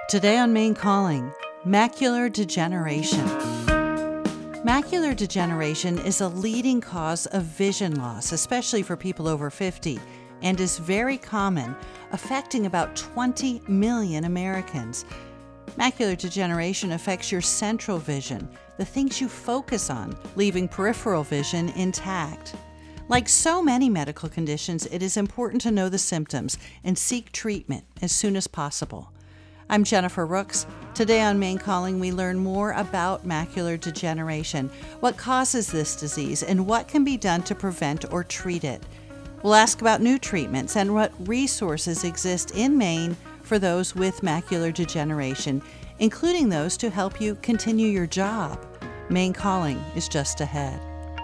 Today on Maine Calling, macular degeneration. Macular degeneration is a leading cause of vision loss, especially for people over 50, and is very common, affecting about 20 million Americans. Macular degeneration affects your central vision, the things you focus on, leaving peripheral vision intact. Like so many medical conditions, it is important to know the symptoms and seek treatment as soon as possible. I'm Jennifer Rooks. Today on Maine Calling, we learn more about macular degeneration, what causes this disease, and what can be done to prevent or treat it. We'll ask about new treatments and what resources exist in Maine for those with macular degeneration, including those to help you continue your job. Maine Calling is just ahead.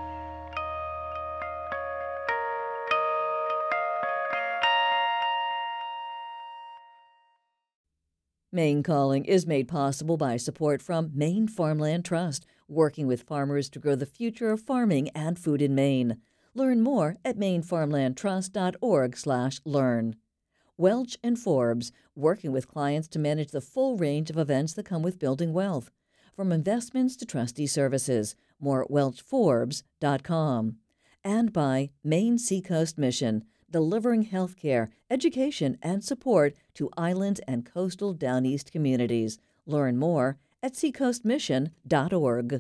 Maine Calling is made possible by support from Maine Farmland Trust, working with farmers to grow the future of farming and food in Maine. Learn more at mainfarmlandtrust.org/learn. Welch and Forbes, working with clients to manage the full range of events that come with building wealth, from investments to trustee services. More at welchforbes.com. And by Maine Seacoast Mission, delivering health care, education, and support to island and coastal Down East communities. Learn more at seacoastmission.org.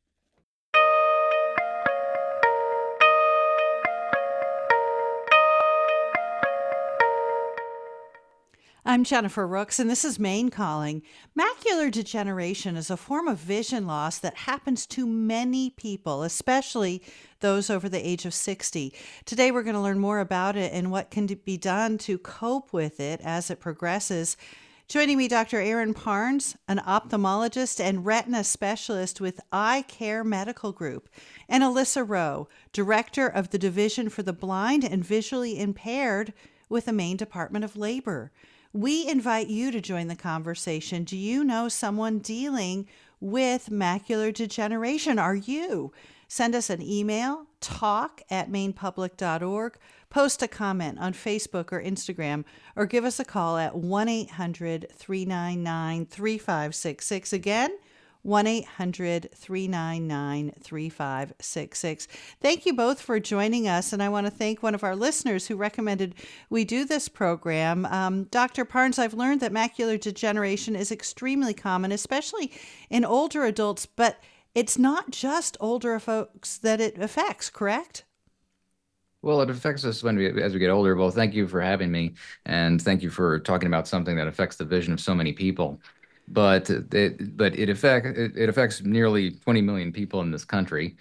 I'm Jennifer Rooks, and this is Maine Calling. Macular degeneration is a form of vision loss that happens to many people, especially those over the age of 60. Today, we're going to learn more about it and what can be done to cope with it as it progresses. Joining me, Dr. Aaron Parnes, an ophthalmologist and retina specialist with Eye Care Medical Group, and Alyssa Rowe, director of the Division for the Blind and Visually Impaired with the Maine Department of Labor. We invite you to join the conversation. Do you know someone dealing with macular degeneration? Are you? Send us an email, talk@mainepublic.org, post a comment on Facebook or Instagram, or give us a call at 1-800-399-3566. Again, 1-800-399-3566. Thank you both for joining us, and I want to thank one of our listeners who recommended we do this program. Dr. Parnes, I've learned that macular degeneration is extremely common, especially in older adults, but it's not just older folks that it affects, correct? Well, it affects us as we get older. Well, thank you for having me, and thank you for talking about something that affects the vision of so many people. But it affects nearly 20 million people in this country.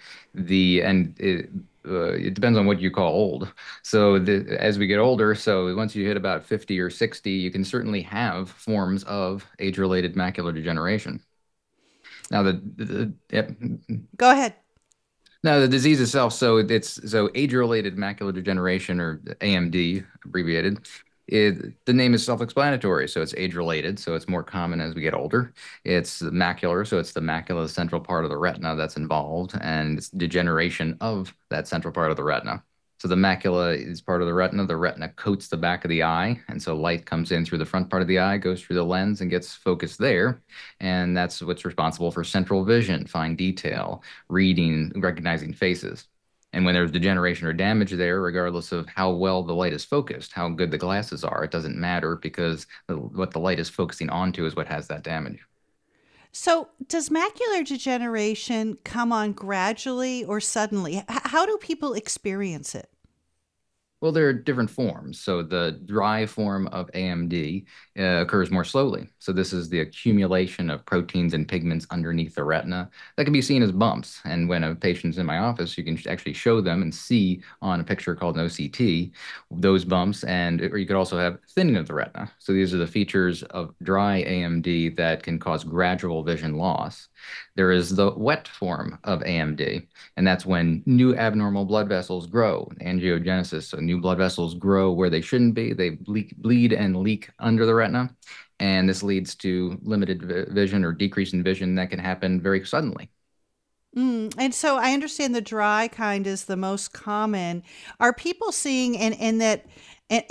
It depends on what you call old. So as we get older, so once you hit about 50 or 60, you can certainly have forms of age-related macular degeneration. Now, Go ahead. Now, the disease itself, so age-related macular degeneration, or AMD abbreviated. The name is self-explanatory, so it's age-related, so it's more common as we get older. It's macular, so it's the macula, the central part of the retina that's involved, and it's degeneration of that central part of the retina. So the macula is part of the retina coats the back of the eye, and so light comes in through the front part of the eye, goes through the lens, and gets focused there, and that's what's responsible for central vision, fine detail, reading, recognizing faces. And when there's degeneration or damage there, regardless of how well the light is focused, how good the glasses are, it doesn't matter, because what the light is focusing onto is what has that damage. So does macular degeneration come on gradually or suddenly? How do people experience it? Well, there are different forms. So the dry form of AMD occurs more slowly. So this is the accumulation of proteins and pigments underneath the retina that can be seen as bumps. And when a patient's in my office, you can actually show them and see on a picture called an OCT those bumps, or you could also have thinning of the retina. So these are the features of dry AMD that can cause gradual vision loss. There is the wet form of AMD, and that's when new abnormal blood vessels grow, angiogenesis. So new blood vessels grow where they shouldn't be. They bleed and leak under the retina, and this leads to limited vision or decrease in vision that can happen very suddenly. And so I understand the dry kind is the most common. Are people seeing and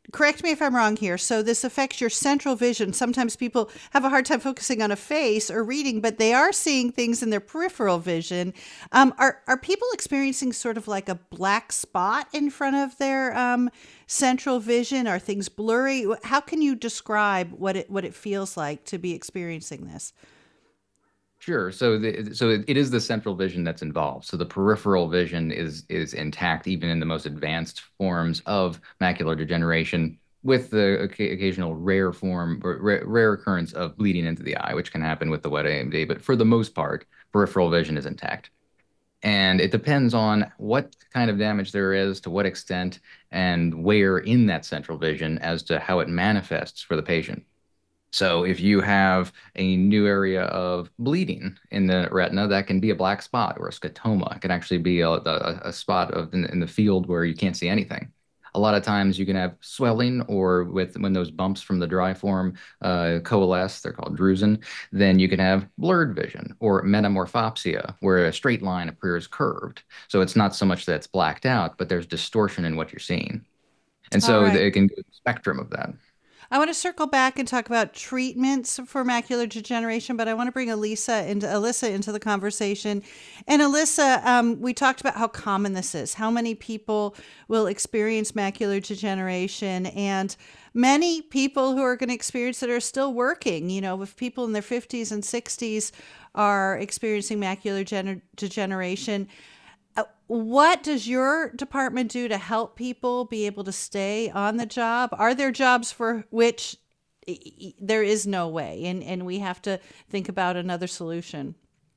correct me if I'm wrong here. So this affects your central vision. Sometimes people have a hard time focusing on a face or reading, but they are seeing things in their peripheral vision. Are people experiencing sort of like a black spot in front of their central vision? Are things blurry? How can you describe what it feels like to be experiencing this? Sure. So it is the central vision that's involved. So the peripheral vision is intact even in the most advanced forms of macular degeneration, with the occasional rare form or rare occurrence of bleeding into the eye, which can happen with the wet AMD. But for the most part, peripheral vision is intact. And it depends on what kind of damage there is, to what extent, and where in that central vision as to how it manifests for the patient. So if you have a new area of bleeding in the retina, that can be a black spot or a scotoma. It can actually be a spot in the field where you can't see anything. A lot of times you can have swelling, or when those bumps from the dry form coalesce, they're called drusen, then you can have blurred vision or metamorphopsia, where a straight line appears curved. So it's not so much that it's blacked out, but there's distortion in what you're seeing. And All so right. it can go the spectrum of that. I want to circle back and talk about treatments for macular degeneration, but I want to bring Alyssa into the conversation. And Alyssa, we talked about how common this is, how many people will experience macular degeneration, and many people who are going to experience it are still working. You know, if people in their 50s and 60s are experiencing macular degeneration, what does your department do to help people be able to stay on the job? Are there jobs for which there is no way, and we have to think about another solution?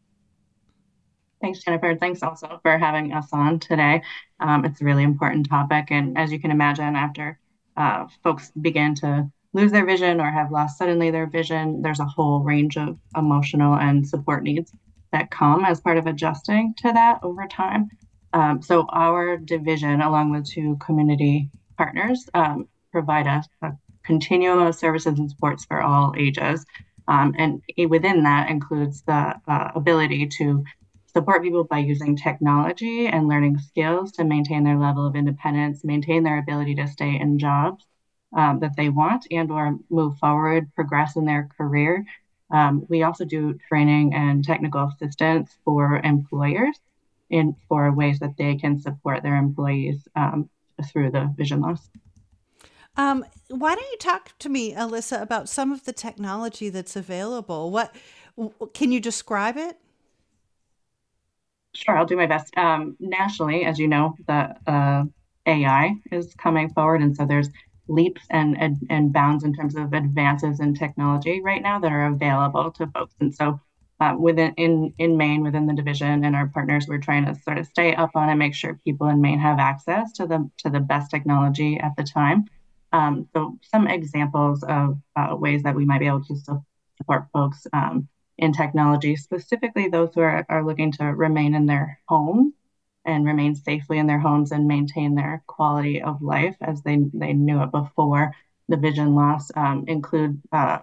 Thanks, Jennifer. Thanks also for having us on today. It's a really important topic. And as you can imagine, after folks begin to lose their vision or have lost suddenly their vision, there's a whole range of emotional and support needs that come as part of adjusting to that over time. So our division, along with two community partners, provide us a continuum of services and supports for all ages. And within that includes the ability to support people by using technology and learning skills to maintain their level of independence, maintain their ability to stay in jobs that they want and or move forward, progress in their career. We also do training and technical assistance for employers for ways that they can support their employees through the vision loss. Why don't you talk to me, Alyssa, about some of the technology that's available? What can you describe it? Sure, I'll do my best. Nationally, as you know, the AI is coming forward, and so there's leaps and bounds in terms of advances in technology right now that are available to folks. And so, in Maine, within the division and our partners, we're trying to sort of stay up on and make sure people in Maine have access to the best technology at the time. So, some examples of ways that we might be able to support folks. In technology, specifically those who are looking to remain in their home and remain safely in their homes and maintain their quality of life as they knew it before the vision loss, include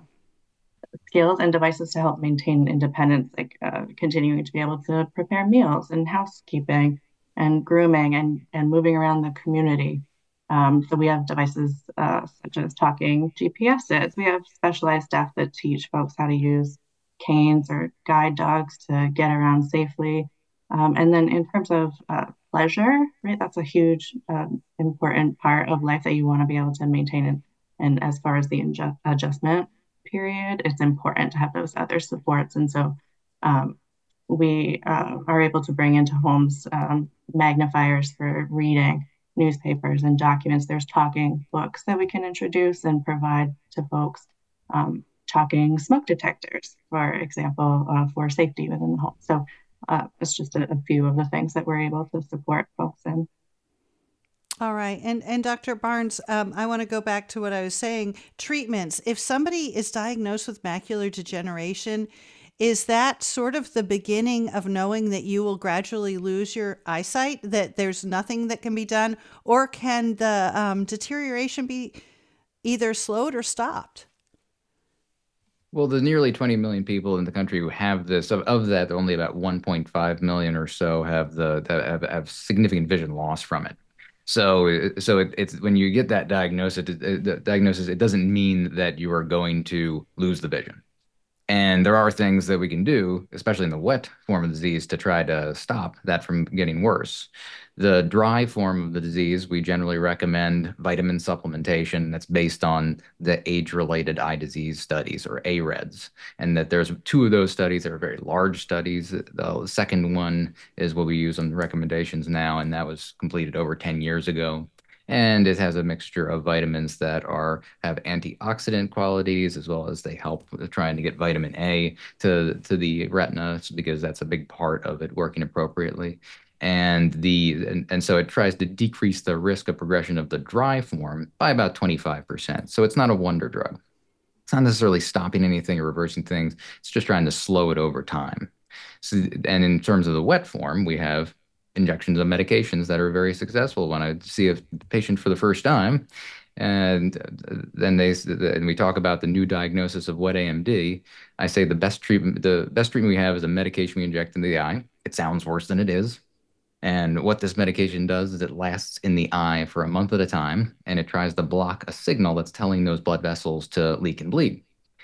skills and devices to help maintain independence, like continuing to be able to prepare meals and housekeeping and grooming and moving around the community. So we have devices such as talking GPSs. We have specialized staff that teach folks how to use canes or guide dogs to get around safely. And then in terms of pleasure, right, that's a huge important part of life that you want to be able to maintain. And as far as the adjustment period, it's important to have those other supports. And so we are able to bring into homes magnifiers for reading newspapers and documents. There's talking books that we can introduce and provide to folks. Talking smoke detectors, for example, for safety within the home. So it's just a few of the things that we're able to support folks in. All right. And Dr. Barnes, I want to go back to what I was saying. Treatments. If somebody is diagnosed with macular degeneration, is that sort of the beginning of knowing that you will gradually lose your eyesight, that there's nothing that can be done? Or can the deterioration be either slowed or stopped? Well, the nearly 20 million people in the country who have this, of that, only about 1.5 million or so have significant vision loss from it. It's when you get that diagnosis, it doesn't mean that you are going to lose the vision. And there are things that we can do, especially in the wet form of the disease, to try to stop that from getting worse. The dry form of the disease, we generally recommend vitamin supplementation that's based on the age-related eye disease studies, or AREDS, and that there's two of those studies that are very large studies. The second one is what we use on the recommendations now, and that was completed over 10 years ago. And it has a mixture of vitamins that have antioxidant qualities, as well as they help with trying to get vitamin A to the retina, because that's a big part of it working appropriately. And so it tries to decrease the risk of progression of the dry form by about 25%. So it's not a wonder drug. It's not necessarily stopping anything or reversing things. It's just trying to slow it over time. And in terms of the wet form, we have injections of medications that are very successful. When I see a patient for the first time, and then we talk about the new diagnosis of wet AMD, I say the best treatment we have is a medication we inject in the eye. It sounds worse than it is. And what this medication does is it lasts in the eye for a month at a time, and it tries to block a signal that's telling those blood vessels to leak and bleed.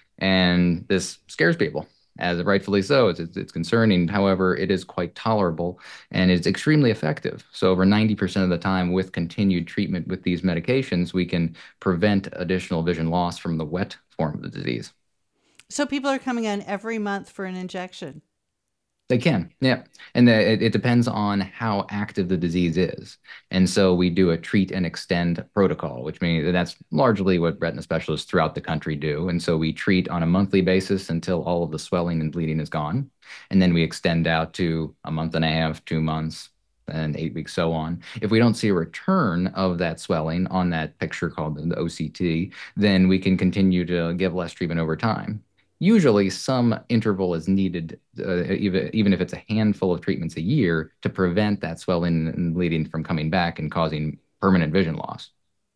And this scares people, as rightfully so. It's concerning. However, it is quite tolerable, and it's extremely effective. So over 90% of the time, with continued treatment with these medications, we can prevent additional vision loss from the wet form of the disease. So people are coming in every month for an injection? They can, yeah. And it depends on how active the disease is. And so we do a treat and extend protocol, which means that's largely what retina specialists throughout the country do. And so we treat on a monthly basis until all of the swelling and bleeding is gone. And then we extend out to a month and a half, 2 months, and 8 weeks, so on. If we don't see a return of that swelling on that picture called the OCT, then we can continue to give less treatment over time. Usually some interval is needed, even if it's a handful of treatments a year, to prevent that swelling and bleeding from coming back and causing permanent vision loss.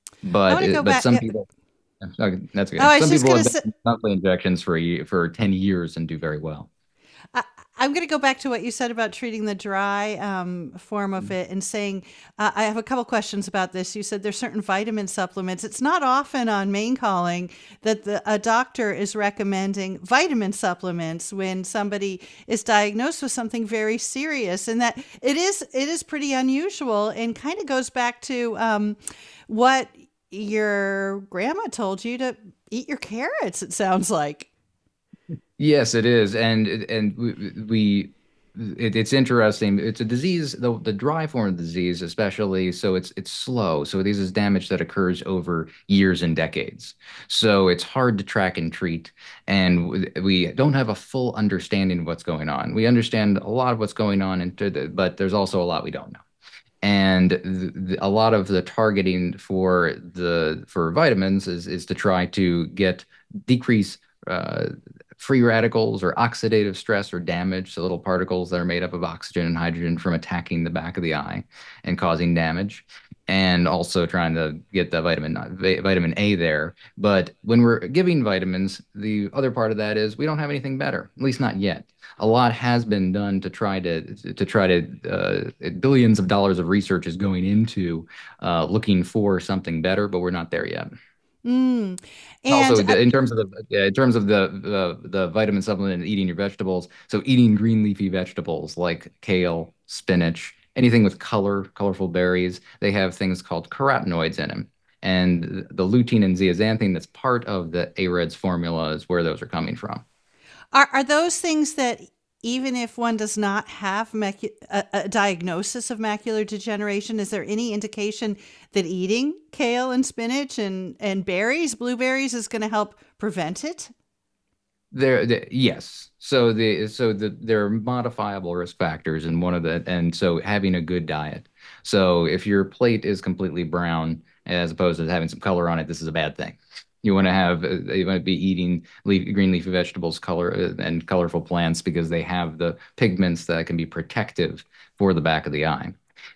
But some people, that's good. Some people have monthly injections for 10 years and do very well. I'm going to go back to what you said about treating the dry form of it and saying, I have a couple questions about this. You said there's certain vitamin supplements. It's not often on Main Calling that a doctor is recommending vitamin supplements when somebody is diagnosed with something very serious, and that it is pretty unusual, and kind of goes back to what your grandma told you to eat your carrots, it sounds like. Yes, it is, and it's interesting. It's a disease, the dry form of the disease, especially. So it's slow. So this is damage that occurs over years and decades. So it's hard to track and treat, and we don't have a full understanding of what's going on. We understand a lot of what's going on, but there's also a lot we don't know. And a lot of the targeting for vitamins is to try to decrease free radicals or oxidative stress or damage, so little particles that are made up of oxygen and hydrogen, from attacking the back of the eye and causing damage, and also trying to get the vitamin A there. But when we're giving vitamins, the other part of that is we don't have anything better, at least not yet. A lot has been done to try to billions of dollars of research is going into looking for something better, but we're not there yet. And also, in terms of the vitamin supplement and eating your vegetables, so eating green leafy vegetables like kale, spinach, anything with colorful berries, they have things called carotenoids in them. And the lutein and zeaxanthin that's part of the AREDS formula is where those are coming from. Are those things that, even if one does not have a diagnosis of macular degeneration, is there any indication that eating kale and spinach and blueberries is going to help prevent it? Yes. So there are modifiable risk factors, and so having a good diet. So if your plate is completely brown as opposed to having some color on it, this is a bad thing. You want to be eating green leafy vegetables, and colorful plants, because they have the pigments that can be protective for the back of the eye.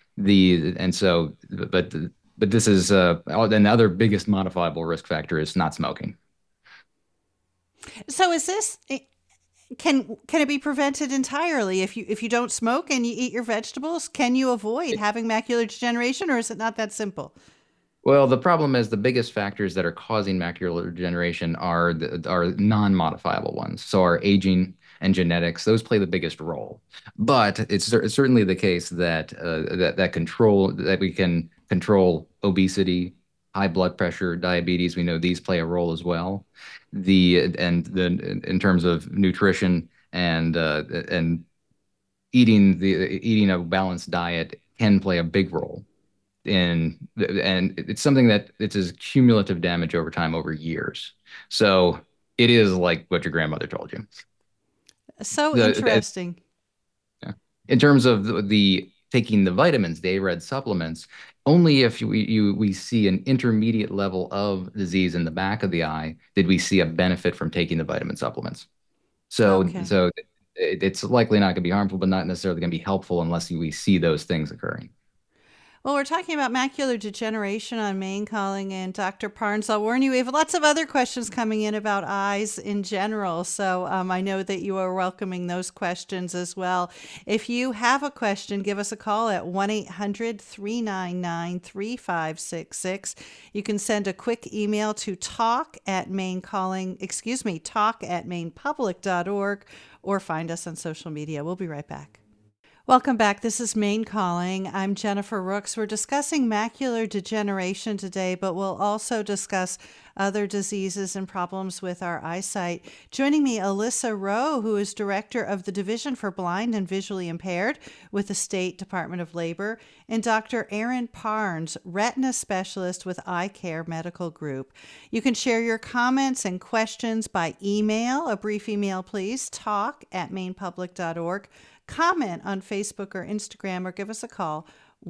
But this is another biggest modifiable risk factor is not smoking. So is this Can it be prevented entirely if you don't smoke and you eat your vegetables? Can you avoid having macular degeneration, or is it not that simple? Well, the problem is the biggest factors that are causing macular degeneration are non-modifiable ones. So our aging and genetics, those play the biggest role. But it's certainly the case that that we can control obesity, high blood pressure, diabetes. We know these play a role as well. In terms of nutrition and eating a balanced diet can play a big role and it's something that it's a cumulative damage over time over years. So it is like what your grandmother told you. So The interesting. yeah. In terms of the taking the vitamins, they read supplements, only if we see an intermediate level of disease in the back of the eye did we see a benefit from taking the vitamin supplements. Okay. So it's likely not going to be harmful, but not necessarily going to be helpful unless we see those things occurring. Well, we're talking about macular degeneration on Maine Calling, and Dr. Parnes, I'll warn you, we have lots of other questions coming in about eyes in general. So I know that you are welcoming those questions as well. If you have a question, give us a call at 1-800-399-3566. You can send a quick email to talk at mainepublic.org, or find us on social media. We'll be right back. Welcome back. This is Maine Calling. I'm Jennifer Rooks. We're discussing macular degeneration today, but we'll also discuss other diseases and problems with our eyesight. Joining me, Alyssa Rowe, who is director of the Division for Blind and Visually Impaired with the State Department of Labor, and Dr. Aaron Parnes, retina specialist with Eye Care Medical Group. You can share your comments and questions by email. A brief email, please. Talk at mainepublic.org. Comment on Facebook or Instagram, or give us a call,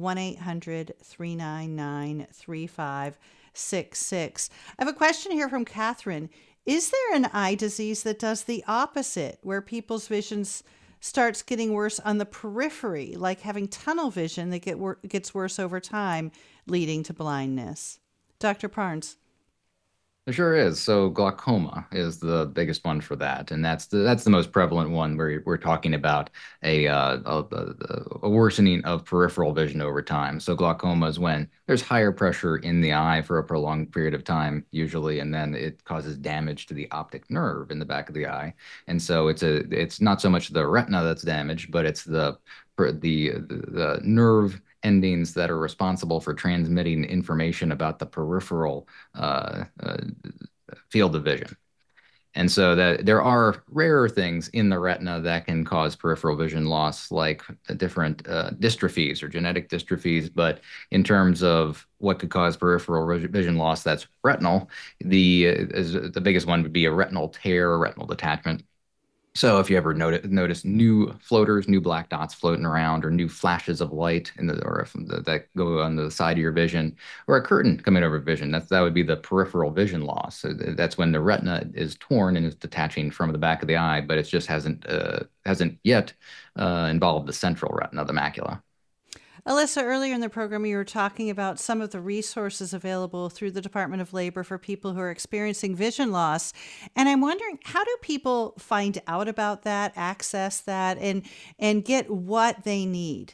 1-800-399-3566. I have a question here from Catherine. Is there an eye disease that does the opposite, where people's vision starts getting worse on the periphery, like having tunnel vision that gets worse over time, leading to blindness? Dr. Parnes. There sure is. So glaucoma is the biggest one for that, and that's the most prevalent one where we're talking about a worsening of peripheral vision over time. So glaucoma is when there's higher pressure in the eye for a prolonged period of time, usually, and then it causes damage to the optic nerve in the back of the eye. And so it's not so much the retina that's damaged, but it's the nerve endings that are responsible for transmitting information about the peripheral field of vision. And so that there are rarer things in the retina that can cause peripheral vision loss, like different dystrophies or genetic dystrophies. But in terms of what could cause peripheral vision loss, that's retinal. The biggest one would be a retinal tear or retinal detachment. So if you ever notice new floaters, new black dots floating around, or new flashes of light that go on the side of your vision, or a curtain coming over vision, that would be the peripheral vision loss. So that's when the retina is torn and is detaching from the back of the eye, but it just hasn't yet involved the central retina, the macula. Alyssa, earlier in the program, you were talking about some of the resources available through the Department of Labor for people who are experiencing vision loss. And I'm wondering, how do people find out about that, access that, and get what they need?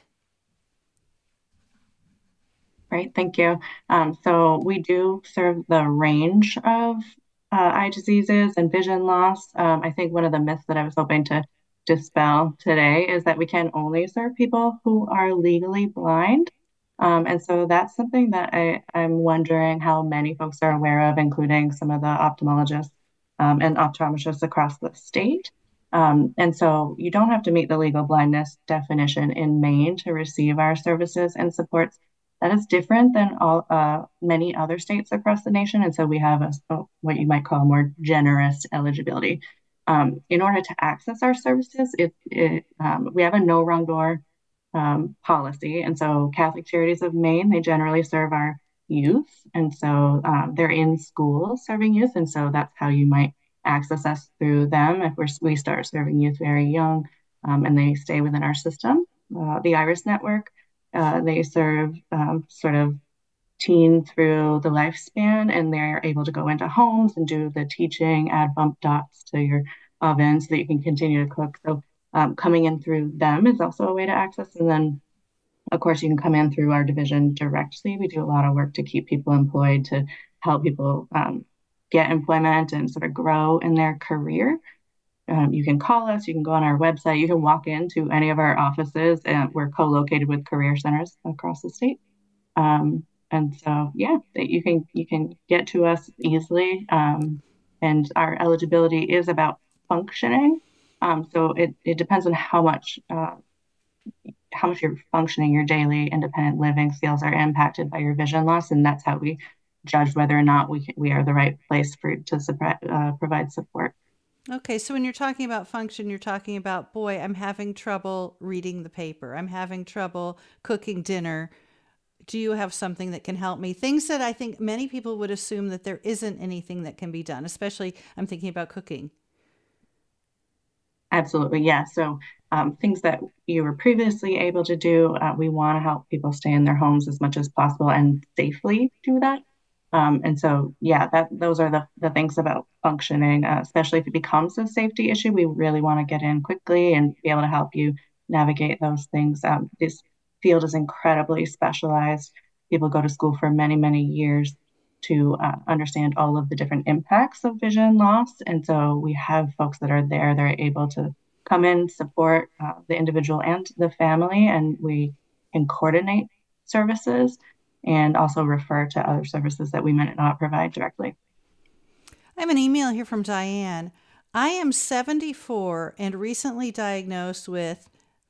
Great, thank you. So we do serve the range of eye diseases and vision loss. I think one of the myths that I was hoping to dispel today is that we can only serve people who are legally blind. And so that's something that I'm wondering how many folks are aware of, including some of the ophthalmologists and optometrists across the state. And so you don't have to meet the legal blindness definition in Maine to receive our services and supports. That is different than many other states across the nation. And so we have what you might call more generous eligibility. In order to access our services, we have a no wrong door policy. And so Catholic Charities of Maine, they generally serve our youth. And so they're in schools serving youth. And so that's how you might access us through them if we start serving youth very young and they stay within our system. The Iris Network, they serve sort of teen through the lifespan, and they're able to go into homes and do the teaching, add bump dots to your oven so that you can continue to cook. So coming in through them is also a way to access. And then, of course, you can come in through our division directly. We do a lot of work to keep people employed, to help people get employment and sort of grow in their career. You can call us, you can go on our website, you can walk into any of our offices, and we're co-located with career centers across the state. And so, yeah, you can get to us easily. And our eligibility is about functioning. So it depends on how much you're functioning, your daily independent living skills are impacted by your vision loss, and that's how we judge whether or not we are the right place to provide support. Okay, so when you're talking about function, you're talking about, boy, I'm having trouble reading the paper. I'm having trouble cooking dinner. Do you have something that can help me? Things that I think many people would assume that there isn't anything that can be done, especially I'm thinking about cooking. Absolutely, yeah. So things that you were previously able to do, we want to help people stay in their homes as much as possible and safely do that. And so, yeah, those are the things about functioning, especially if it becomes a safety issue. We really want to get in quickly and be able to help you navigate those things. This field is incredibly specialized. People go to school for many, many years to understand all of the different impacts of vision loss. And so we have folks that are there, they're able to come in, support the individual and the family, and we can coordinate services and also refer to other services that we might not provide directly. I have an email here from Diane. I am 74 and recently diagnosed with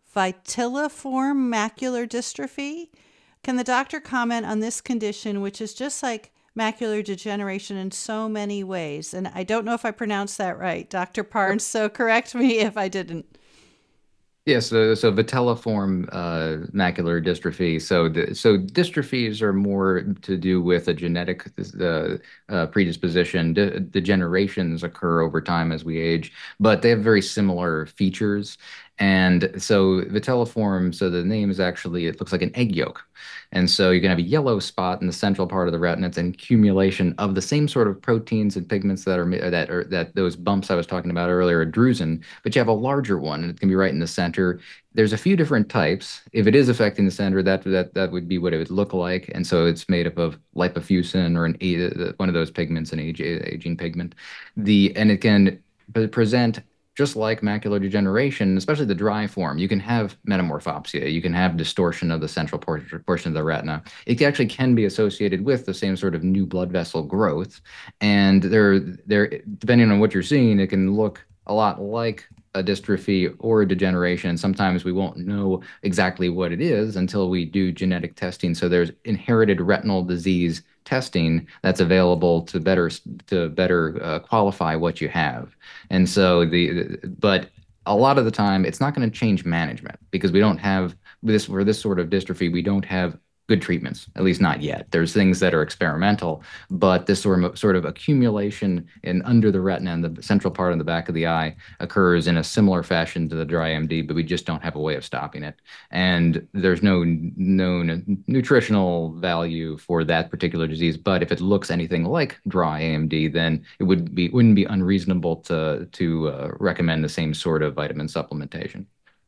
vitiliform macular dystrophy. Can the doctor comment on this condition, which is just like macular degeneration in so many ways? And I don't know if I pronounced that right, Dr. Parnes, so correct me if I didn't. Yes, so vitelliform macular dystrophy. So dystrophies are more to do with a genetic predisposition. Degenerations occur over time as we age, but they have very similar features. And so vitelliform, so the name is actually, it looks like an egg yolk. And so you can have a yellow spot in the central part of the retina. It's an accumulation of the same sort of proteins and pigments that those bumps I was talking about earlier, drusen, but you have a larger one, and it can be right in the center. There's a few different types. If it is affecting the center, that would be what it would look like. And so it's made up of lipofuscin or one of those pigments, an aging pigment. And it can present just like macular degeneration, especially the dry form. You can have metamorphopsia. You can have distortion of the central portion of the retina. It actually can be associated with the same sort of new blood vessel growth. And depending on what you're seeing, it can look a lot like a dystrophy or a degeneration. Sometimes we won't know exactly what it is until we do genetic testing. So there's inherited retinal disease testing that's available to better qualify what you have. And so but a lot of the time it's not going to change management because we don't have for this sort of dystrophy, we don't have good treatments, at least not yet. There's things that are experimental, but this sort of accumulation under the retina and the central part of the back of the eye occurs in a similar fashion to the dry AMD, but we just don't have a way of stopping it. And there's no known nutritional value for that particular disease. But if it looks anything like dry AMD, then it wouldn't be unreasonable to recommend the same sort of vitamin supplementation.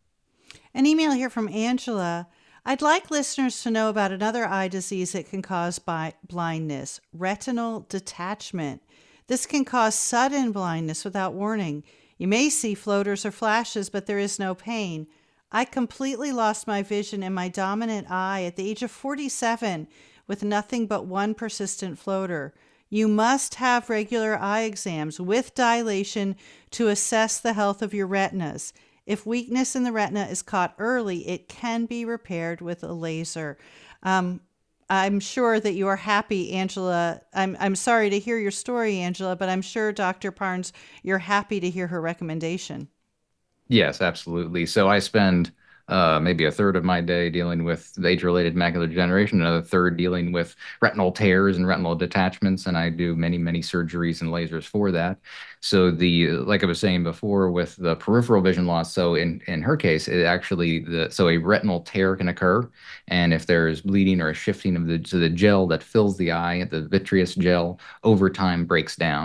An email here from Angela. I'd like listeners to know about another eye disease that can cause blindness, retinal detachment. This can cause sudden blindness without warning. You may see floaters or flashes, but there is no pain. I completely lost my vision in my dominant eye at the age of 47 with nothing but one persistent floater. You must have regular eye exams with dilation to assess the health of your retinas. If weakness in the retina is caught early, it can be repaired with a laser. I'm sure that you are happy, Angela. I'm sorry to hear your story, Angela, but I'm sure Dr. Parnes, you're happy to hear her recommendation. Yes, absolutely. So I spend maybe a third of my day dealing with the age-related macular degeneration, another third dealing with retinal tears and retinal detachments, and I do many, many surgeries and lasers for that. So like I was saying before, with the peripheral vision loss, so in her case, it actually so a retinal tear can occur, and if there's bleeding or a shifting of the gel that fills the eye, the vitreous gel over time breaks down.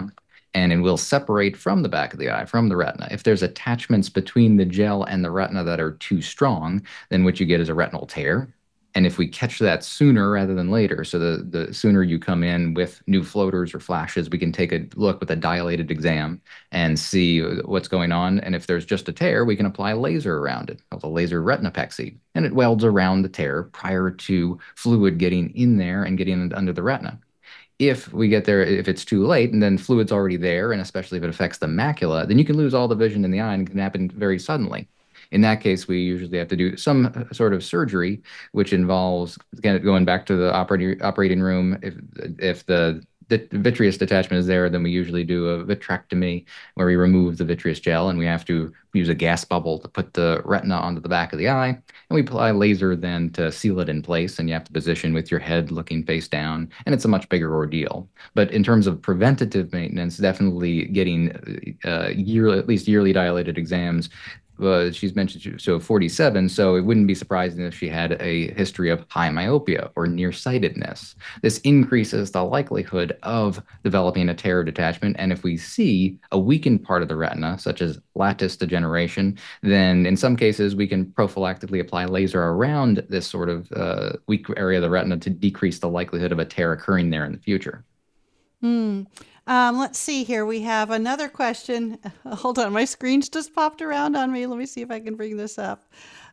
and it will separate from the back of the eye, from the retina. If there's attachments between the gel and the retina that are too strong, then what you get is a retinal tear. And if we catch that sooner rather than later, so the sooner you come in with new floaters or flashes, we can take a look with a dilated exam and see what's going on. And if there's just a tear, we can apply laser around it, called a laser retinopexy. And it welds around the tear prior to fluid getting in there and getting under the retina. If we get there, if it's too late, and then fluid's already there, and especially if it affects the macula, then you can lose all the vision in the eye, and it can happen very suddenly. In that case, we usually have to do some sort of surgery, which involves, again, going back to the operating room. If the vitreous detachment is there, then we usually do a vitrectomy where we remove the vitreous gel, and we have to use a gas bubble to put the retina onto the back of the eye. And we apply laser then to seal it in place, and you have to position with your head looking face down, and it's a much bigger ordeal. But in terms of preventative maintenance, definitely getting at least yearly dilated exams. She's mentioned so 47, so it wouldn't be surprising if she had a history of high myopia or nearsightedness. This increases the likelihood of developing a tear detachment, and if we see a weakened part of the retina, such as lattice degeneration, then in some cases we can prophylactically apply laser around this sort of weak area of the retina to decrease the likelihood of a tear occurring there in the future. Let's see here. We have another question. Hold on. My screen's just popped around on me. Let me see if I can bring this up.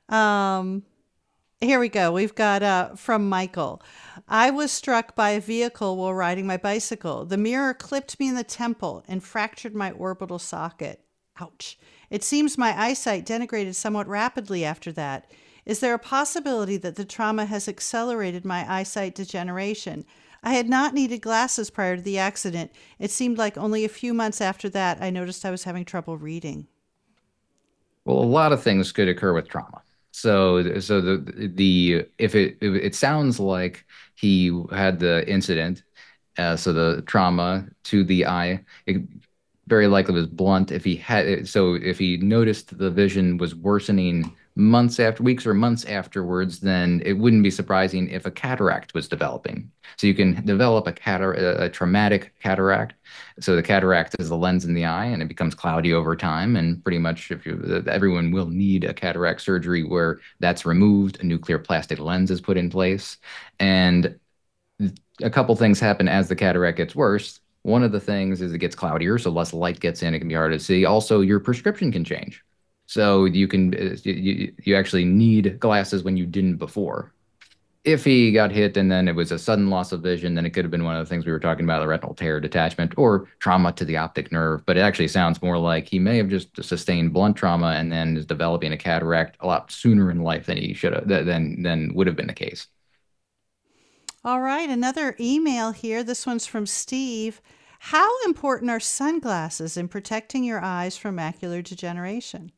Here we go. We've got from Michael. I was struck by a vehicle while riding my bicycle. The mirror clipped me in the temple and fractured my orbital socket. Ouch. It seems my eyesight denigrated somewhat rapidly after that. Is there a possibility that the trauma has accelerated my eyesight degeneration? I had not needed glasses prior to the accident. It seemed like only a few months after that, I noticed I was having trouble reading. Well, a lot of things could occur with trauma. So if it sounds like he had the incident, so the trauma to the eye, it very likely was blunt. If he noticed the vision was worsening weeks or months afterwards, then it wouldn't be surprising if a cataract was developing. So you can develop a traumatic cataract. So the cataract is the lens in the eye, and it becomes cloudy over time. And pretty much, everyone will need a cataract surgery where that's removed, a nuclear plastic lens is put in place, and a couple things happen as the cataract gets worse. One of the things is it gets cloudier, so less light gets in, it can be harder to see. Also, your prescription can change. So you actually need glasses when you didn't before. If he got hit and then it was a sudden loss of vision, then it could have been one of the things we were talking about, the retinal tear detachment or trauma to the optic nerve. But it actually sounds more like he may have just sustained blunt trauma and then is developing a cataract a lot sooner in life than he should have, than would have been the case. All right, another email here. This one's from Steve. How important are sunglasses in protecting your eyes from macular degeneration?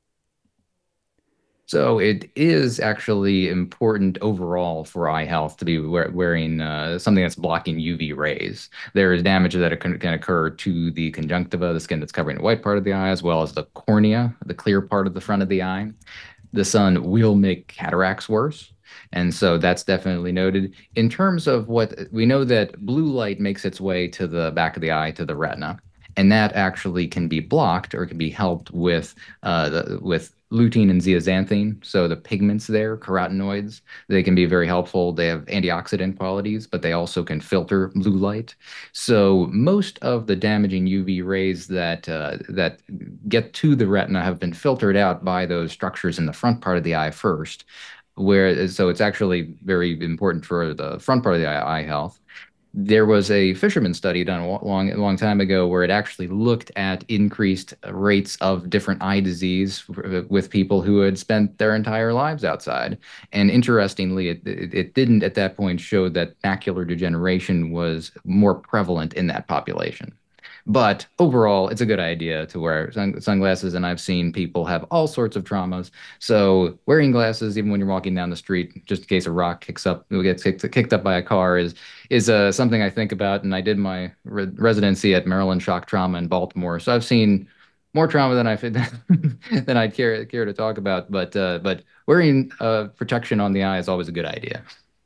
So it is actually important overall for eye health to be wearing something that's blocking UV rays. There is damage that can occur to the conjunctiva, the skin that's covering the white part of the eye, as well as the cornea, the clear part of the front of the eye. The sun will make cataracts worse. And so that's definitely noted. In terms of what we know, that blue light makes its way to the back of the eye, to the retina, and that actually can be blocked or can be helped with lutein and zeaxanthine. So the pigments there, carotenoids, they can be very helpful. They have antioxidant qualities, but they also can filter blue light. So most of the damaging UV rays that get to the retina have been filtered out by those structures in the front part of the eye first. So it's actually very important for the front part of the eye health. There was a Fisherman study done a long time ago where it actually looked at increased rates of different eye disease with people who had spent their entire lives outside. And interestingly, it didn't at that point show that macular degeneration was more prevalent in that population. But overall, it's a good idea to wear sunglasses, and I've seen people have all sorts of traumas. So wearing glasses, even when you're walking down the street, just in case a rock gets kicked up by a car, is something I think about. And I did my residency at Maryland Shock Trauma in Baltimore, so I've seen more trauma than I'd care to talk about. But wearing protection on the eye is always a good idea.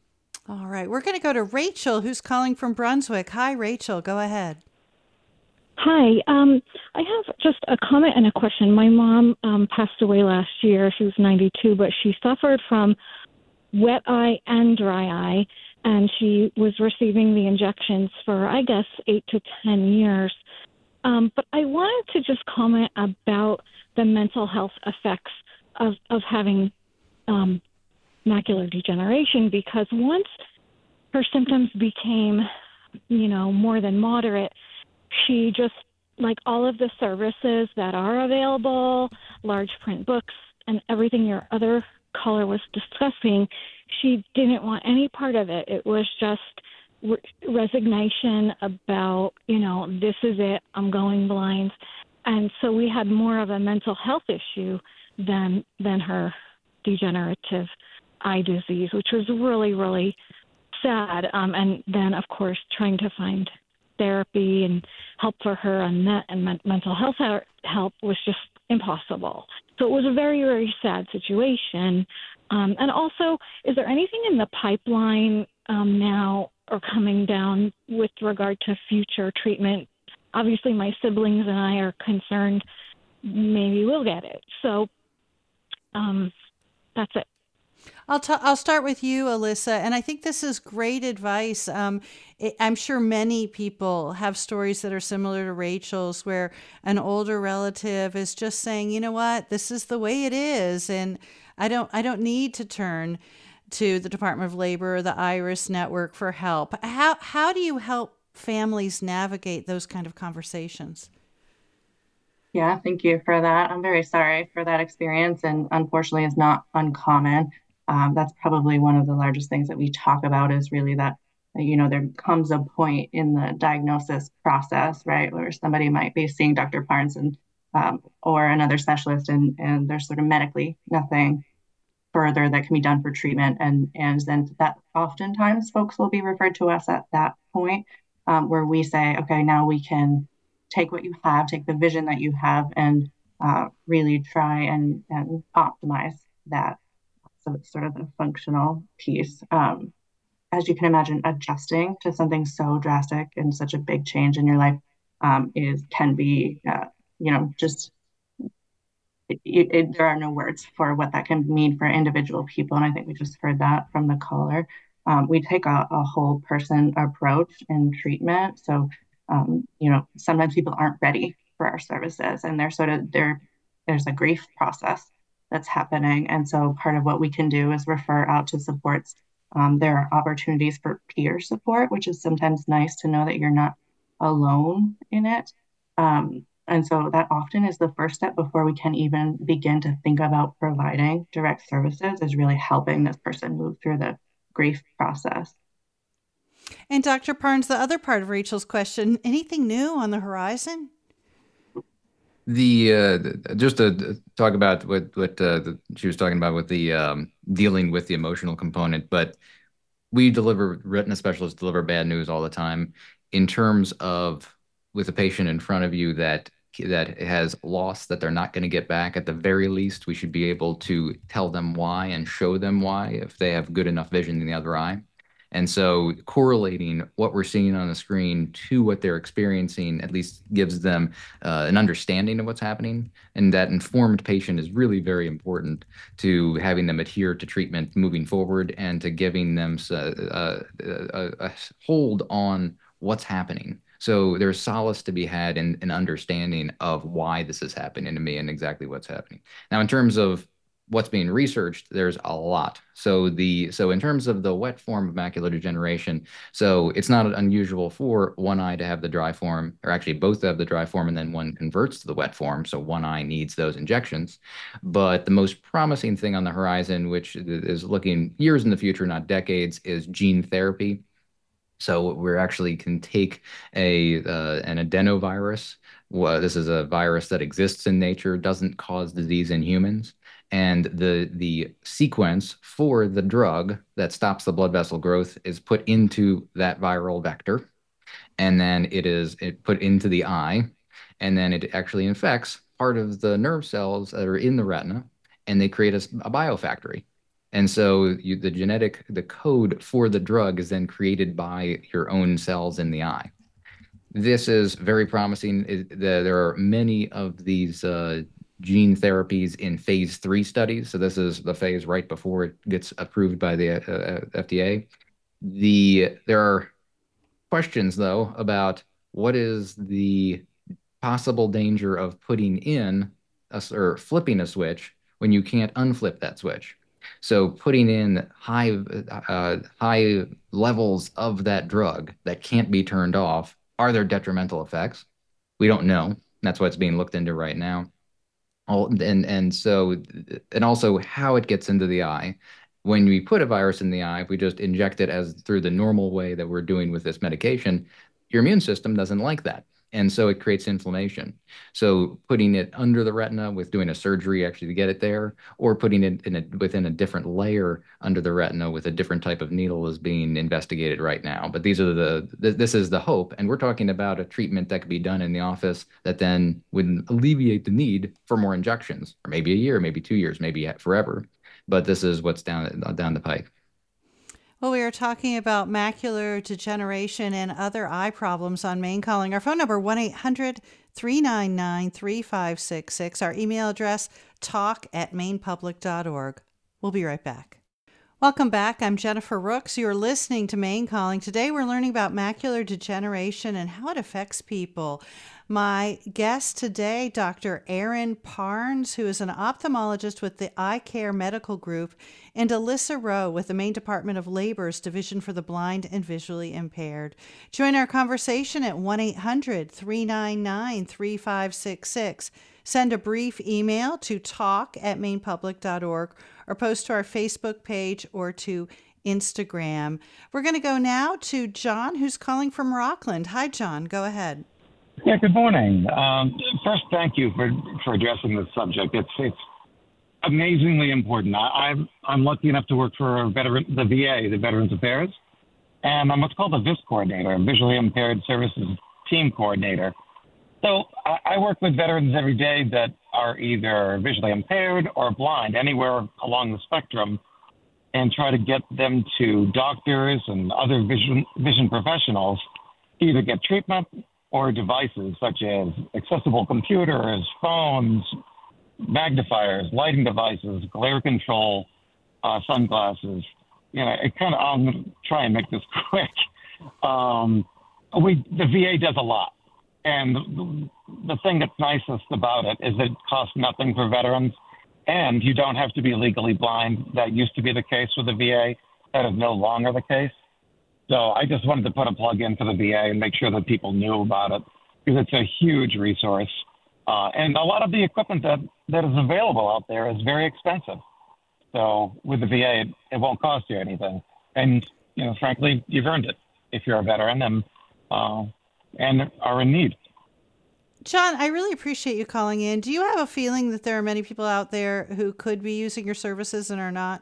All right, we're going to go to Rachel, who's calling from Brunswick. Hi, Rachel. Go ahead. Hi. I have just a comment and a question. My mom passed away last year. She was 92, but she suffered from wet eye and dry eye, and she was receiving the injections for, I guess, 8 to 10 years. But I wanted to just comment about the mental health effects of having macular degeneration, because once her symptoms became, more than moderate, she just, like all of the services that are available, large print books and everything your other caller was discussing, she didn't want any part of it. It was just resignation about, this is it, I'm going blind. And so we had more of a mental health issue than her degenerative eye disease, which was really, really sad. And then, of course, trying to find therapy and help for her and mental health help was just impossible. So it was a very, very sad situation. And also, is there anything in the pipeline now or coming down with regard to future treatment? Obviously, my siblings and I are concerned maybe we'll get it. So that's it. I'll start with you, Alyssa, and I think this is great advice. I'm sure many people have stories that are similar to Rachel's, where an older relative is just saying, you know what, this is the way it is, and I don't need to turn to the Department of Labor or the IRIS network for help. How do you help families navigate those kind of conversations? Yeah, thank you for that. I'm very sorry for that experience, and unfortunately, it's not uncommon. That's probably one of the largest things that we talk about is really that, there comes a point in the diagnosis process, right, where somebody might be seeing Dr. Parnes or another specialist, and there's sort of medically nothing further that can be done for treatment. And then that oftentimes folks will be referred to us at that point where we say, okay, now we can take what you have, take the vision that you have, and really try and optimize that. So it's sort of a functional piece. As you can imagine, adjusting to something so drastic and such a big change in your life can be, just there are no words for what that can mean for individual people. And I think we just heard that from the caller. We take a whole person approach in treatment. So, sometimes people aren't ready for our services, and there's a grief process that's happening. And so part of what we can do is refer out to supports. There are opportunities for peer support, which is sometimes nice to know that you're not alone in it. And so that often is the first step before we can even begin to think about providing direct services, is really helping this person move through the grief process. And Dr. Parnes, the other part of Rachel's question, anything new on the horizon? Just to talk about what she was talking about with the dealing with the emotional component, but retina specialists deliver bad news all the time in terms of with a patient in front of you that has loss that they're not going to get back. At the very least, we should be able to tell them why and show them why if they have good enough vision in the other eye. And so correlating what we're seeing on the screen to what they're experiencing at least gives them an understanding of what's happening. And that informed patient is really very important to having them adhere to treatment moving forward and to giving them a hold on what's happening. So there's solace to be had in an understanding of why this is happening to me and exactly what's happening. Now, in terms of what's being researched, there's a lot. So in terms of the wet form of macular degeneration, so it's not unusual for one eye to have the dry form, or actually both have the dry form, and then one converts to the wet form. So one eye needs those injections. But the most promising thing on the horizon, which is looking years in the future, not decades, is gene therapy. So we actually can take an adenovirus. Well, this is a virus that exists in nature, doesn't cause disease in humans. And the sequence for the drug that stops the blood vessel growth is put into that viral vector. And then it put into the eye. And then it actually infects part of the nerve cells that are in the retina. And they create a biofactory. And so the code for the drug is then created by your own cells in the eye. This is very promising. There are many of these gene therapies in phase 3 studies. So this is the phase right before it gets approved by the FDA. There are questions, though, about what is the possible danger of putting in or flipping a switch when you can't unflip that switch. So putting in high levels of that drug that can't be turned off, are there detrimental effects? We don't know. That's what's being looked into right now. And also how it gets into the eye. When we put a virus in the eye, if we just inject it as through the normal way that we're doing with this medication, your immune system doesn't like that. And so it creates inflammation. So putting it under the retina with doing a surgery actually to get it there, or putting it within a different layer under the retina with a different type of needle is being investigated right now. But this is the hope. And we're talking about a treatment that could be done in the office that then would alleviate the need for more injections, or maybe a year, maybe 2 years, maybe forever. But this is what's down the pike. Well, we are talking about macular degeneration and other eye problems on Maine Calling. Our phone number, 1-800-399-3566. Our email address, talk@mainepublic.org. We'll be right back. Welcome back. I'm Jennifer Rooks. You're listening to Maine Calling. Today we're learning about macular degeneration and how it affects people. My guest today, Dr. Erin Parnes, who is an ophthalmologist with the Eye Care Medical Group, and Alyssa Rowe with the Maine Department of Labor's Division for the Blind and Visually Impaired. Join our conversation at 1-800-399-3566. Send a brief email to talk@mainepublic.org or post to our Facebook page or to Instagram. We're going to go now to John, who's calling from Rockland. Hi, John. Go ahead. Yeah, good morning. First, thank you for addressing this subject. It's amazingly important. I'm lucky enough to work for the VA, the Veterans Affairs, and I'm what's called a VIS coordinator, a Visually Impaired Services Team Coordinator. So I work with veterans every day that are either visually impaired or blind, anywhere along the spectrum, and try to get them to doctors and other vision professionals to either get treatment or devices such as accessible computers, phones, magnifiers, lighting devices, glare control, sunglasses. I'll try and make this quick. The VA does a lot. And the thing that's nicest about it is it costs nothing for veterans, and you don't have to be legally blind. That used to be the case with the VA. That is no longer the case. So I just wanted to put a plug in for the VA and make sure that people knew about it, because it's a huge resource. And a lot of the equipment that is available out there is very expensive. So with the VA, it won't cost you anything. And, frankly, you've earned it if you're a veteran and are in need. John, I really appreciate you calling in. Do you have a feeling that there are many people out there who could be using your services and are not?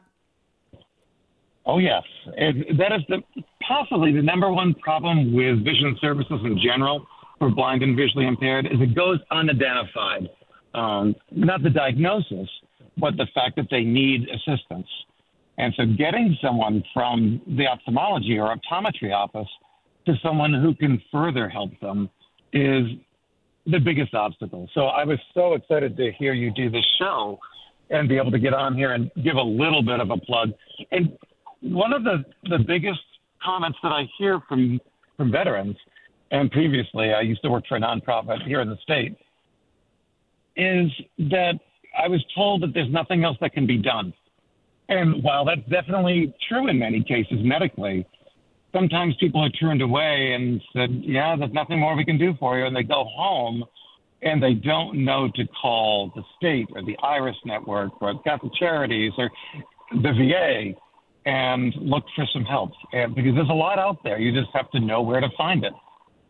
Oh, yes. That is possibly the number one problem with vision services in general for blind and visually impaired is it goes unidentified. Not the diagnosis, but the fact that they need assistance. And so getting someone from the ophthalmology or optometry office to someone who can further help them is the biggest obstacle. So I was so excited to hear you do this show and be able to get on here and give a little bit of a plug. And one of the biggest comments that I hear from veterans, and previously I used to work for a nonprofit here in the state, is that I was told that there's nothing else that can be done. And while that's definitely true in many cases medically, sometimes people are turned away and said, yeah, there's nothing more we can do for you. And they go home and they don't know to call the state or the IRIS network or Catholic Charities or the VA and look for some help. And because there's a lot out there. You just have to know where to find it.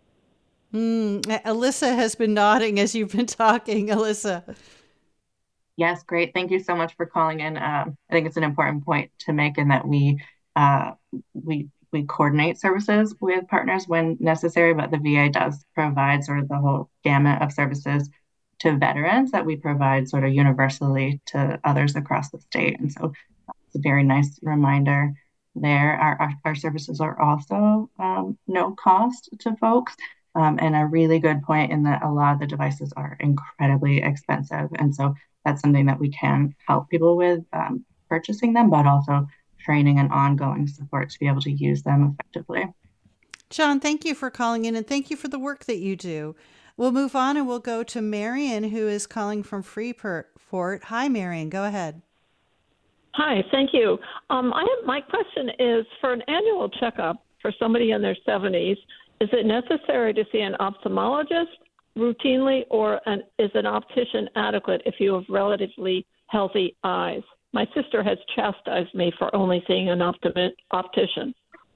Alyssa has been nodding as you've been talking. Alyssa. Yes, great. Thank you so much for calling in. I think it's an important point to make in that we coordinate services with partners when necessary, but the VA does provide sort of the whole gamut of services to veterans that we provide sort of universally to others across the state. And so it's a very nice reminder there. Our services are also no cost to folks. And a really good point in that a lot of the devices are incredibly expensive. And so that's something that we can help people with purchasing them, but also training and ongoing support to be able to use them effectively. John, thank you for calling in and thank you for the work that you do. We'll move on and we'll go to Marion, who is calling from Freeport. Hi, Marion, go ahead. Hi, thank you. My question is, for an annual checkup for somebody in their 70s, is it necessary to see an ophthalmologist routinely, or is an optician adequate if you have relatively healthy eyes? My sister has chastised me for only seeing an optician.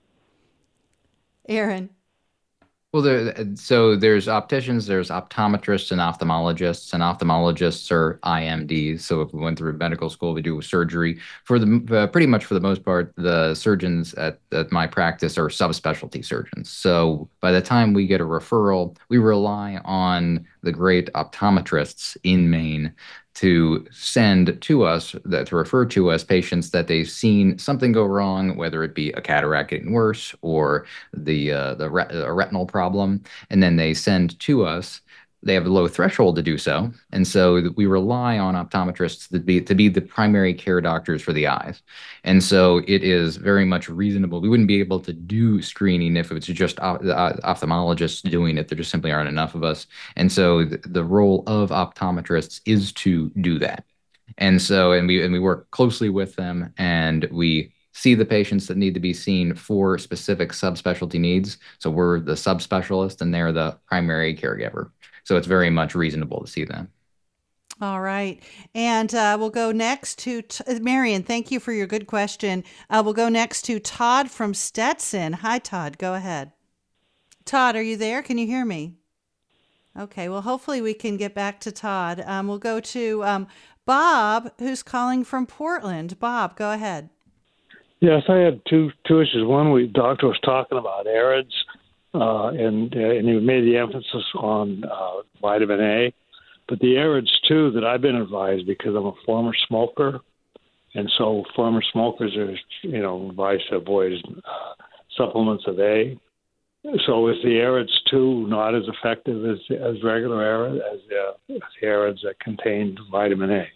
Aaron. Well, so there's opticians, there's optometrists and ophthalmologists, and ophthalmologists are IMDs. So if we went through medical school, we do surgery. For the pretty much for the most part, the surgeons at my practice are subspecialty surgeons. So by the time we get a referral, we rely on the great optometrists in Maine to send to us, to refer to us patients that they've seen something go wrong, whether it be a cataract getting worse or a retinal problem, and then they send to us. They have a low threshold to do so, and so we rely on optometrists to be the primary care doctors for the eyes. And so it is very much reasonable. We wouldn't be able to do screening if it's just ophthalmologists doing it. There just simply aren't enough of us. And so the role of optometrists is to do that. And so we work closely with them, and we see the patients that need to be seen for specific subspecialty needs. So we're the subspecialist and they're the primary caregiver. So it's very much reasonable to see them. All right. And we'll go next to Marion. Thank you for your good question. We'll go next to Todd from Stetson. Hi, Todd. Go ahead. Todd, are you there? Can you hear me? Okay. Well, hopefully we can get back to Todd. We'll go to Bob, who's calling from Portland. Bob, go ahead. Yes, I had two issues. One, doctor was talking about AREDS, and he made the emphasis on vitamin A. But the AREDS too that I've been advised, because I'm a former smoker, and so former smokers are advised to avoid supplements of A. So is the AREDS too not as effective as regular AREDS, as AREDS that contain vitamin A?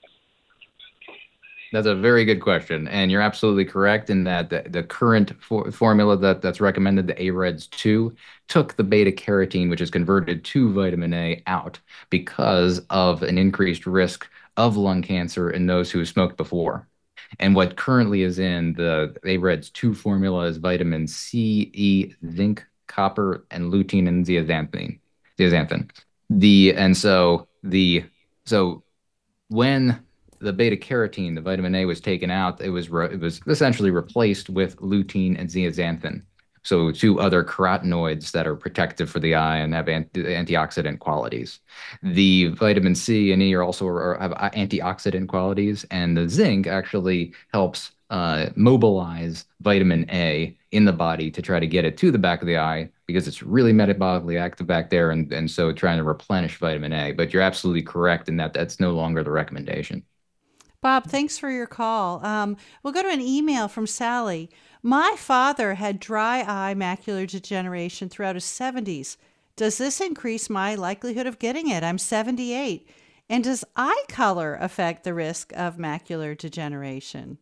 That's a very good question, and you're absolutely correct in that the current formula that's recommended, the AREDS 2, took the beta carotene, which is converted to vitamin A, out because of an increased risk of lung cancer in those who smoked before. And what currently is in the AREDS 2 formula is vitamin C, E, zinc, copper, and lutein and zeaxanthin. So when the beta carotene, the vitamin A, was taken out, it was essentially replaced with lutein and zeaxanthin. So two other carotenoids that are protective for the eye and have antioxidant qualities. The vitamin C and E have antioxidant qualities, and the zinc actually helps mobilize vitamin A in the body to try to get it to the back of the eye, because it's really metabolically active back there, and so trying to replenish vitamin A. But you're absolutely correct in that that's no longer the recommendation. Bob, thanks for your call. We'll go to an email from Sally. My father had dry eye macular degeneration throughout his 70s. Does this increase my likelihood of getting it? I'm 78. And does eye color affect the risk of macular degeneration?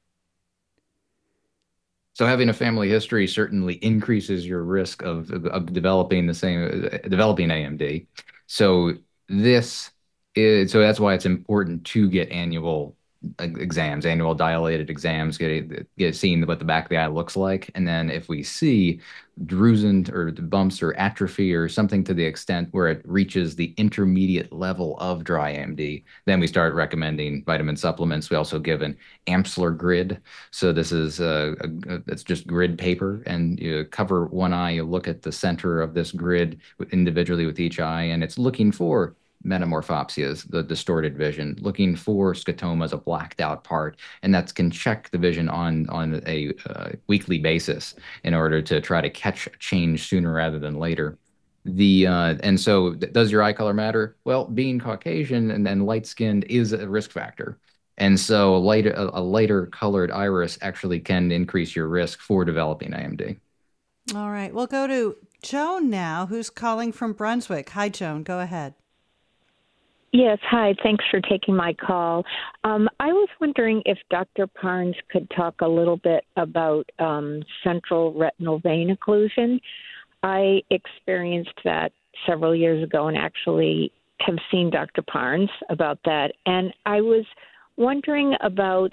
So having a family history certainly increases your risk of developing AMD. So that's why it's important to get annual exams, annual dilated exams, get seen what the back of the eye looks like. And then if we see drusen or bumps or atrophy or something to the extent where it reaches the intermediate level of dry AMD, then we start recommending vitamin supplements. We also give an Amsler grid. So this is it's just grid paper, and you cover one eye, you look at the center of this grid individually with each eye, and it's looking for metamorphopsias, the distorted vision, looking for scotomas, a blacked out part, and that can check the vision on a weekly basis in order to try to catch change sooner rather than later. And so does your eye color matter? Well, being Caucasian and then light skinned is a risk factor. And so a lighter colored iris actually can increase your risk for developing AMD. All right. We'll go to Joan now, who's calling from Brunswick. Hi, Joan. Go ahead. Yes, hi. Thanks for taking my call. I was wondering if Dr. Parnes could talk a little bit about central retinal vein occlusion. I experienced that several years ago and actually have seen Dr. Parnes about that. And I was wondering about,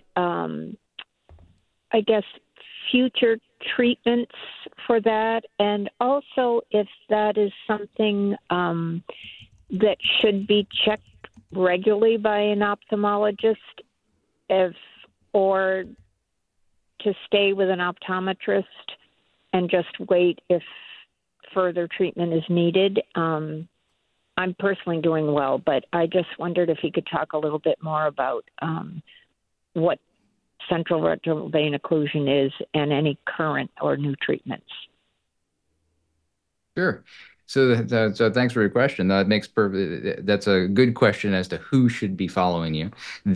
future treatments for that, and also if that is something that should be checked regularly by an ophthalmologist, or to stay with an optometrist and just wait if further treatment is needed. I'm personally doing well, but I just wondered if you could talk a little bit more about what central retinal vein occlusion is and any current or new treatments. Sure. So thanks for your question. That's a good question as to who should be following you.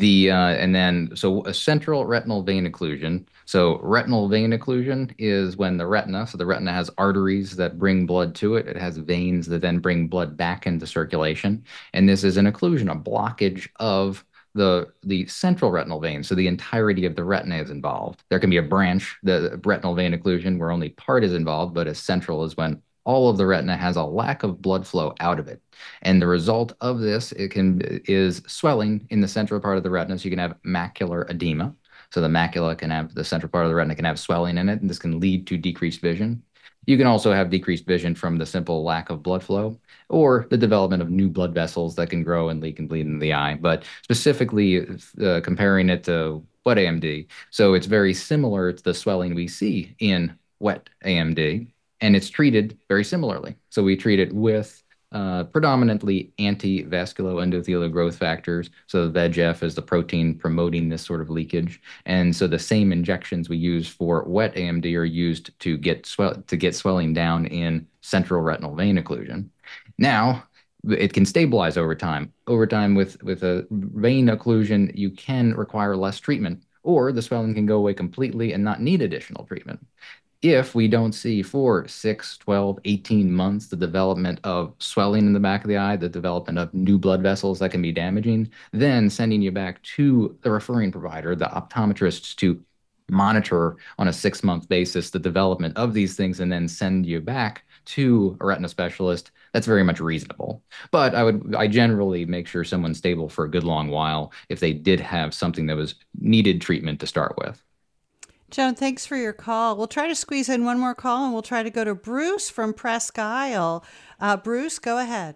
So a central retinal vein occlusion. So retinal vein occlusion is when the retina has arteries that bring blood to it. It has veins that then bring blood back into circulation. And this is an occlusion, a blockage of the central retinal vein. So the entirety of the retina is involved. There can be a branch, the retinal vein occlusion, where only part is involved, but a central is when all of the retina has a lack of blood flow out of it. And the result of this is swelling in the central part of the retina. So you can have macular edema. So the central part of the retina can have swelling in it, and this can lead to decreased vision. You can also have decreased vision from the simple lack of blood flow or the development of new blood vessels that can grow and leak and bleed into the eye. But specifically comparing it to wet AMD, so it's very similar to the swelling we see in wet AMD, and it's treated very similarly. So we treat it with predominantly anti-vascular endothelial growth factors. So the VEGF is the protein promoting this sort of leakage. And so the same injections we use for wet AMD are used to get swelling down in central retinal vein occlusion. Now, it can stabilize over time. Over time with a vein occlusion, you can require less treatment, or the swelling can go away completely and not need additional treatment. If we don't see for 6, 12, 18 months the development of swelling in the back of the eye, the development of new blood vessels that can be damaging, then sending you back to the referring provider, the optometrists, to monitor on a 6-month basis the development of these things and then send you back to a retina specialist, that's very much reasonable. But I generally make sure someone's stable for a good long while if they did have something that was needed treatment to start with. Joan, thanks for your call. We'll try to squeeze in one more call, and we'll try to go to Bruce from Presque Isle. Bruce, go ahead.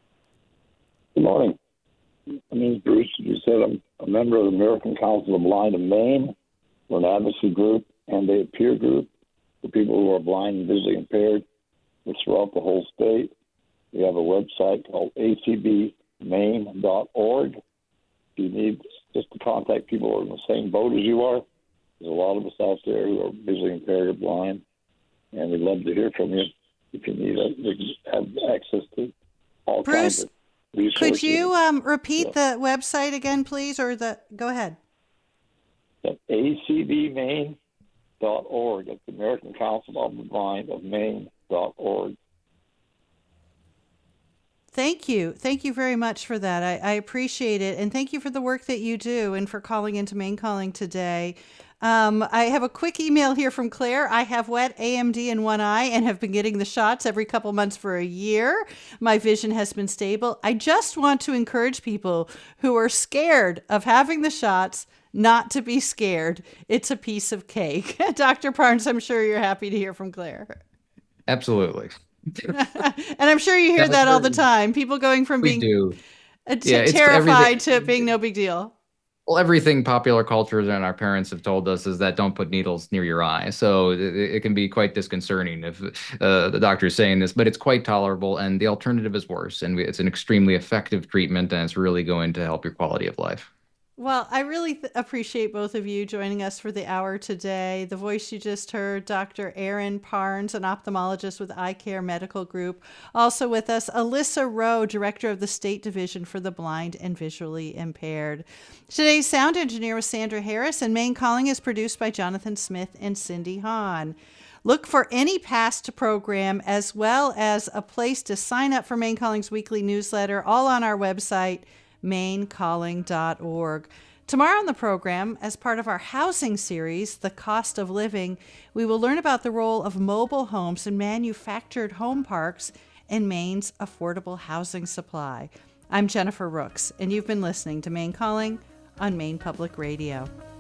Good morning. My name is Bruce. You said I'm a member of the American Council of the Blind of Maine. We're an advocacy group and a peer group for people who are blind and visually impaired. We're throughout the whole state. We have a website called acbmaine.org. If you need just to contact people who are in the same boat as you are, there's a lot of us out there who are visually impaired or blind, and we'd love to hear from you. If you need it, we have access to all kinds of resources. Could you repeat the website again, please, go ahead. At acbmaine.org. It's the American Council of the Blind of Maine.org. Thank you. Thank you very much for that. I appreciate it. And thank you for the work that you do and for calling into Maine Calling today. I have a quick email here from Claire. I have wet AMD in one eye and have been getting the shots every couple months for a year. My vision has been stable. I just want to encourage people who are scared of having the shots not to be scared. It's a piece of cake. Dr. Parnes, I'm sure you're happy to hear from Claire. Absolutely. And I'm sure you hear that all the time. People going from being terrified to being no big deal. Well, everything popular cultures and our parents have told us is that don't put needles near your eye. So it can be quite disconcerting if the doctor is saying this, but it's quite tolerable, and the alternative is worse. And it's an extremely effective treatment, and it's really going to help your quality of life. Well, I really appreciate both of you joining us for the hour today. The voice you just heard, Dr. Aaron Parnes, an ophthalmologist with Eye Care Medical Group. Also with us, Alyssa Rowe, Director of the State Division for the Blind and Visually Impaired. Today's sound engineer was Sandra Harris, and Maine Calling is produced by Jonathan Smith and Cindy Hahn. Look for any past program as well as a place to sign up for Maine Calling's weekly newsletter, all on our website, mainecalling.org. Tomorrow on the program, as part of our housing series, The Cost of Living, we will learn about the role of mobile homes and manufactured home parks in Maine's affordable housing supply. I'm Jennifer Rooks, and you've been listening to Maine Calling on Maine Public Radio.